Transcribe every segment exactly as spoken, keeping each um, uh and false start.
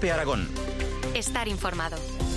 COPE Aragón. Estar informado.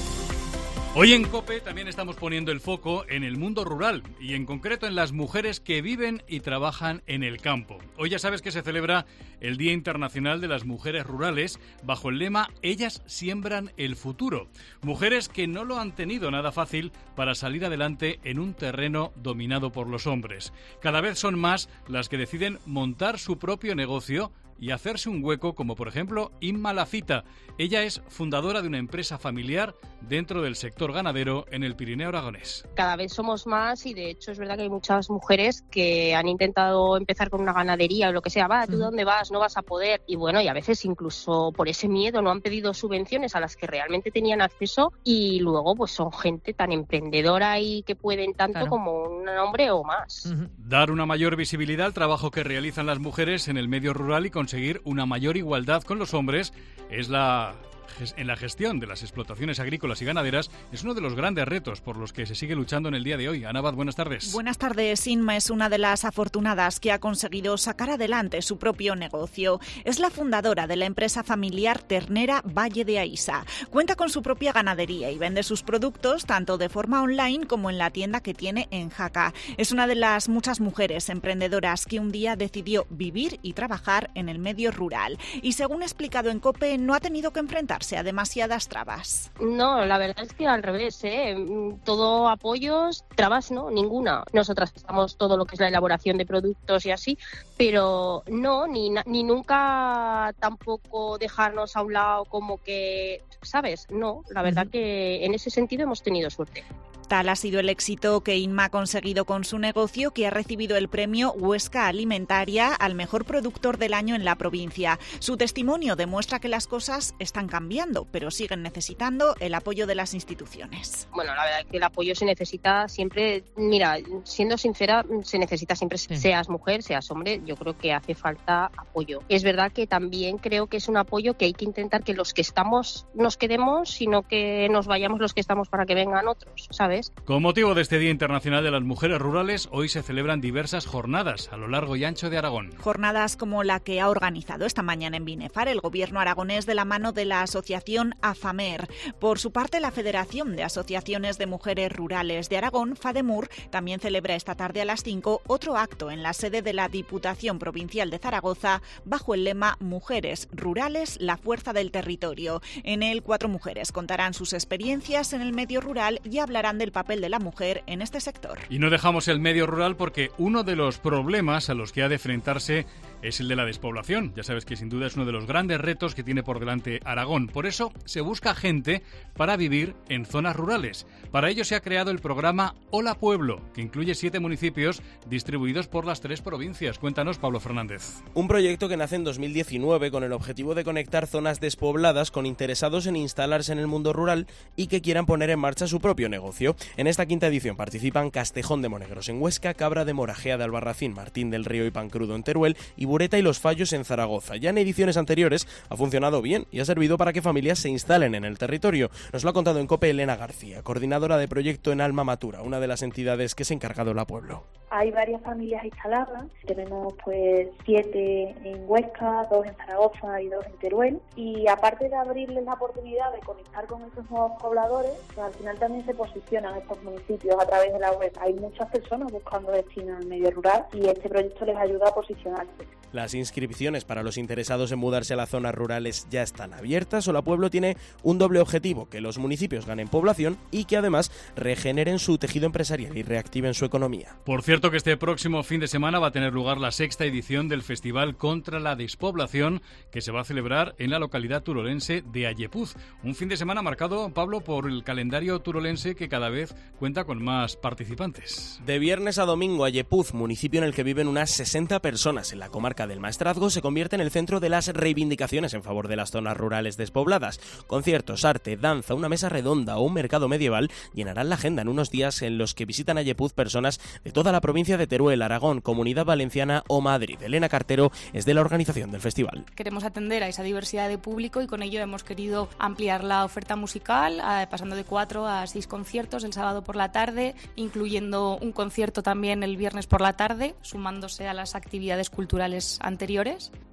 Hoy en COPE también estamos poniendo el foco en el mundo rural y en concreto en las mujeres que viven y trabajan en el campo. Hoy ya sabes que se celebra el Día Internacional de las Mujeres Rurales bajo el lema Ellas siembran el futuro. Mujeres que no lo han tenido nada fácil para salir adelante en un terreno dominado por los hombres. Cada vez son más las que deciden montar su propio negocio y hacerse un hueco, como por ejemplo Inma Lacita. Ella es fundadora de una empresa familiar dentro del sector ganadero en el Pirineo aragonés. Cada vez somos más y de hecho es verdad que hay muchas mujeres que han intentado empezar con una ganadería o lo que sea. Va, ¿tú dónde vas? No vas a poder. Y bueno, y a veces incluso por ese miedo no han pedido subvenciones a las que realmente tenían acceso y luego pues son gente tan emprendedora y que pueden tanto claro. como un hombre o más. Uh-huh. Dar una mayor visibilidad al trabajo que realizan las mujeres en el medio rural y conseguir una mayor igualdad con los hombres es la... en la gestión de las explotaciones agrícolas y ganaderas es uno de los grandes retos por los que se sigue luchando en el día de hoy. Ana Abad, buenas tardes. Buenas tardes. Inma es una de las afortunadas que ha conseguido sacar adelante su propio negocio. Es la fundadora de la empresa familiar ternera Valle de Aísa. Cuenta con su propia ganadería y vende sus productos tanto de forma online como en la tienda que tiene en Jaca. Es una de las muchas mujeres emprendedoras que un día decidió vivir y trabajar en el medio rural. Y según ha explicado en COPE, no ha tenido que enfrentarse a demasiadas trabas. No, la verdad es que al revés, ¿eh? Todo apoyos, trabas no, ninguna. Nosotras estamos todo lo que es la elaboración de productos y así, pero no, ni, ni nunca tampoco dejarnos a un lado como que, ¿sabes? No, la verdad uh-huh. que en ese sentido hemos tenido suerte. Tal ha sido el éxito que Inma ha conseguido con su negocio, que ha recibido el premio Huesca Alimentaria al mejor productor del año en la provincia. Su testimonio demuestra que las cosas están cambiando, pero siguen necesitando el apoyo de las instituciones. Bueno, la verdad es que el apoyo se necesita siempre, mira, siendo sincera, se necesita siempre, sí. seas mujer, seas hombre, yo creo que hace falta apoyo. Es verdad que también creo que es un apoyo que hay que intentar que los que estamos nos quedemos, sino que nos vayamos los que estamos para que vengan otros, ¿sabes? Con motivo de este Día Internacional de las Mujeres Rurales, hoy se celebran diversas jornadas a lo largo y ancho de Aragón. Jornadas como la que ha organizado esta mañana en Binefar el gobierno aragonés de la mano de la asociación AFAMER. Por su parte, la Federación de Asociaciones de Mujeres Rurales de Aragón, FADEMUR, también celebra esta tarde a las cinco otro acto en la sede de la Diputación Provincial de Zaragoza bajo el lema Mujeres Rurales, la fuerza del territorio. En él, cuatro mujeres contarán sus experiencias en el medio rural y hablarán de el papel de la mujer en este sector. Y no dejamos el medio rural porque uno de los problemas a los que ha de enfrentarse es el de la despoblación. Ya sabes que sin duda es uno de los grandes retos que tiene por delante Aragón. Por eso se busca gente para vivir en zonas rurales. Para ello se ha creado el programa Hola Pueblo, que incluye siete municipios distribuidos por las tres provincias. Cuéntanos, Pablo Fernández. Un proyecto que nace en dos mil diecinueve con el objetivo de conectar zonas despobladas con interesados en instalarse en el mundo rural y que quieran poner en marcha su propio negocio. En esta quinta edición participan Castejón de Monegros en Huesca, Cabra de Morajea de Albarracín, Martín del Río y Pancrudo en Teruel y Bureta y Los Fallos en Zaragoza. Ya en ediciones anteriores ha funcionado bien y ha servido para que familias se instalen en el territorio. Nos lo ha contado en COPE Elena García, coordinadora de proyecto en Alma Matura, una de las entidades que se ha encargado la Pueblo. Hay varias familias instaladas, tenemos pues siete en Huesca, dos en Zaragoza y dos en Teruel, y aparte de abrirles la oportunidad de conectar con esos nuevos pobladores, pues al final también se posicionan estos municipios a través de la web. Hay muchas personas buscando destino en el medio rural y este proyecto les ayuda a posicionarse. Las inscripciones para los interesados en mudarse a las zonas rurales ya están abiertas. Hola Pueblo tiene un doble objetivo: que los municipios ganen población y que además regeneren su tejido empresarial y reactiven su economía. Por cierto que este próximo fin de semana va a tener lugar la sexta edición del Festival contra la Despoblación, que se va a celebrar en la localidad turolense de Ayepuz. Un fin de semana marcado, Pablo, por el calendario turolense que cada vez cuenta con más participantes. De viernes a domingo, Ayepuz, municipio en el que viven unas sesenta personas en la comarca del Maestrazgo, se convierte en el centro de las reivindicaciones en favor de las zonas rurales despobladas. Conciertos, arte, danza, una mesa redonda o un mercado medieval llenarán la agenda en unos días en los que visitan Ayepuz personas de toda la provincia de Teruel, Aragón, Comunidad Valenciana o Madrid. Elena Cartero es de la organización del festival. Queremos atender a esa diversidad de público y con ello hemos querido ampliar la oferta musical, eh, pasando de cuatro a seis conciertos el sábado por la tarde, incluyendo un concierto también el viernes por la tarde, sumándose a las actividades culturales anteriores.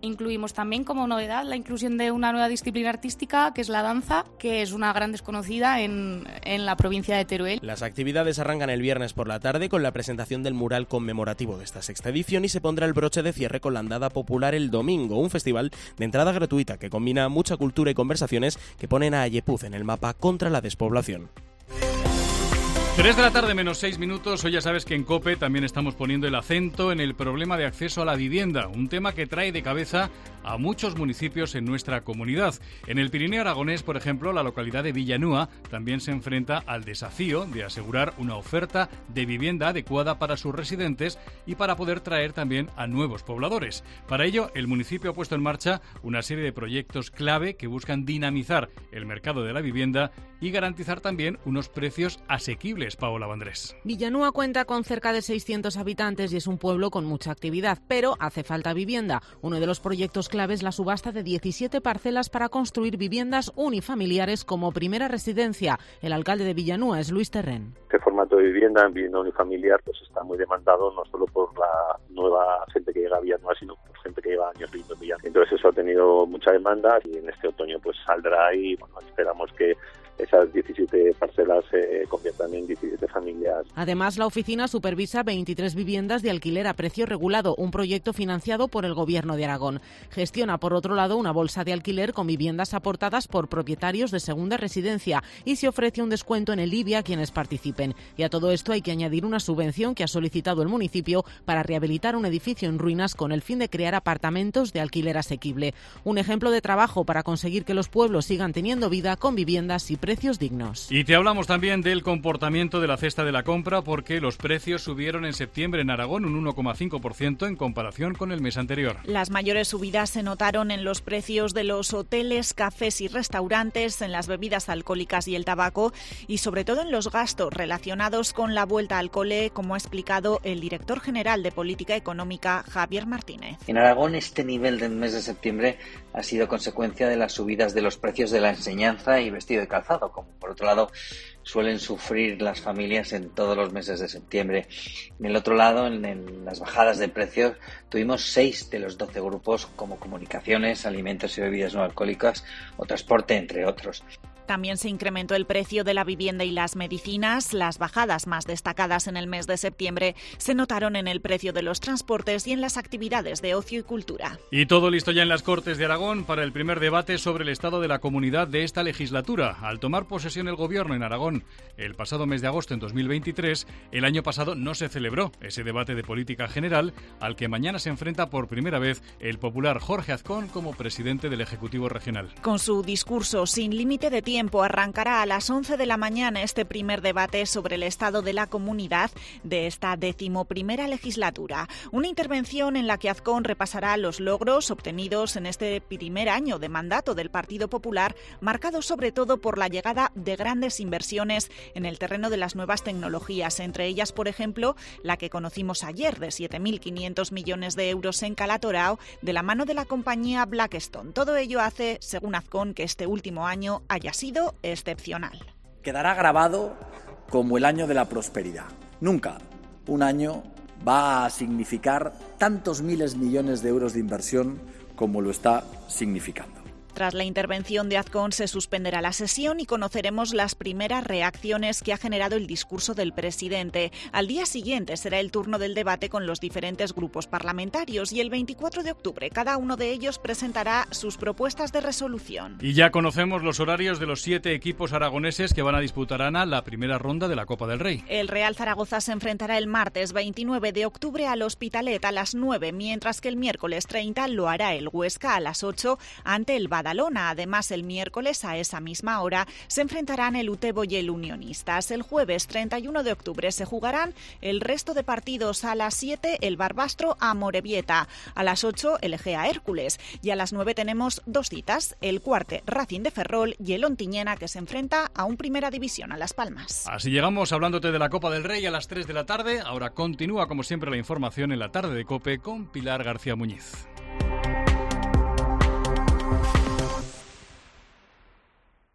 Incluimos también como novedad la inclusión de una nueva disciplina artística, que es la danza, que es una gran desconocida en, en la provincia de Teruel. Las actividades arrancan el viernes por la tarde con la presentación del mural conmemorativo de esta sexta edición y se pondrá el broche de cierre con la andada popular el domingo, un festival de entrada gratuita que combina mucha cultura y conversaciones que ponen a Ayepuz en el mapa contra la despoblación. tres de la tarde menos seis minutos. Hoy ya sabes que en COPE también estamos poniendo el acento en el problema de acceso a la vivienda, un tema que trae de cabeza a muchos municipios en nuestra comunidad. En el Pirineo aragonés, por ejemplo, la localidad de Villanúa también se enfrenta al desafío de asegurar una oferta de vivienda adecuada para sus residentes y para poder traer también a nuevos pobladores. Para ello, el municipio ha puesto en marcha una serie de proyectos clave que buscan dinamizar el mercado de la vivienda y garantizar también unos precios asequibles. Paola Vandrés. Villanúa cuenta con cerca de seiscientos habitantes y es un pueblo con mucha actividad, pero hace falta vivienda. Uno de los proyectos clave es la subasta de diecisiete parcelas para construir viviendas unifamiliares como primera residencia. El alcalde de Villanúa es Luis Terrén. Este formato de vivienda en vivienda unifamiliar pues está muy demandado no solo por la nueva gente que llega a Villanúa, sino por gente que lleva años viviendo en Villanúa. Entonces eso ha tenido mucha demanda y en este otoño pues saldrá y bueno, esperamos que esas diecisiete parcelas se conviertan en diecisiete familias. Además, la oficina supervisa veintitrés viviendas de alquiler a precio regulado, un proyecto financiado por el Gobierno de Aragón. Gestiona, por otro lado, una bolsa de alquiler con viviendas aportadas por propietarios de segunda residencia y se ofrece un descuento en el I B I a quienes participen. Y a todo esto hay que añadir una subvención que ha solicitado el municipio para rehabilitar un edificio en ruinas con el fin de crear apartamentos de alquiler asequible. Un ejemplo de trabajo para conseguir que los pueblos sigan teniendo vida con viviendas y precios dignos. Y te hablamos también del comportamiento de la cesta de la compra porque los precios subieron en septiembre en Aragón un uno coma cinco por ciento en comparación con el mes anterior. Las mayores subidas se notaron en los precios de los hoteles, cafés y restaurantes, en las bebidas alcohólicas y el tabaco y sobre todo en los gastos relacionados con la vuelta al cole, como ha explicado el director general de Política Económica, Javier Martínez. En Aragón este nivel del mes de septiembre ha sido consecuencia de las subidas de los precios de la enseñanza y vestido de calzado, como por otro lado suelen sufrir las familias en todos los meses de septiembre. En el otro lado, en, en las bajadas de precios, tuvimos seis de los doce grupos como comunicaciones, alimentos y bebidas no alcohólicas o transporte, entre otros. También se incrementó el precio de la vivienda y las medicinas. Las bajadas más destacadas en el mes de septiembre se notaron en el precio de los transportes y en las actividades de ocio y cultura. Y todo listo ya en las Cortes de Aragón para el primer debate sobre el estado de la comunidad de esta legislatura. Al tomar posesión el Gobierno en Aragón el pasado mes de agosto en dos mil veintitrés, el año pasado no se celebró ese debate de política general al que mañana se enfrenta por primera vez el popular Jorge Azcón como presidente del Ejecutivo Regional. Con su discurso sin límite de tiempo, arrancará a las once de la mañana este primer debate sobre el estado de la comunidad de esta decimoprimera legislatura. Una intervención en la que Azcón repasará los logros obtenidos en este primer año de mandato del Partido Popular, marcado sobre todo por la llegada de grandes inversiones en el terreno de las nuevas tecnologías, entre ellas, por ejemplo, la que conocimos ayer de siete mil quinientos millones de euros en Calatorao de la mano de la compañía Blackstone. Todo ello hace, según Azcón, que este último año haya sido excepcional. Quedará grabado como el año de la prosperidad. Nunca un año va a significar tantos miles de millones de euros de inversión como lo está significando. Tras la intervención de Azcón se suspenderá la sesión y conoceremos las primeras reacciones que ha generado el discurso del presidente. Al día siguiente será el turno del debate con los diferentes grupos parlamentarios y el veinticuatro de octubre cada uno de ellos presentará sus propuestas de resolución. Y ya conocemos los horarios de los siete equipos aragoneses que van a disputar, Ana, la primera ronda de la Copa del Rey. El Real Zaragoza se enfrentará el martes veintinueve de octubre al Hospitalet a las nueve, mientras que el miércoles treinta lo hará el Huesca a las ocho ante el Badalona. Además, el miércoles a esa misma hora se enfrentarán el Utebo y el Unionistas. El jueves treinta y uno de octubre se jugarán el resto de partidos. A las siete el Barbastro a Morevieta, a las ocho el Egea Hércules y a las nueve tenemos dos citas, el Cuarte Racing de Ferrol y el Ontiñena que se enfrenta a un Primera División a Las Palmas. Así llegamos hablándote de la Copa del Rey a las tres de la tarde. Ahora continúa como siempre la información en la tarde de COPE con Pilar García Muñiz.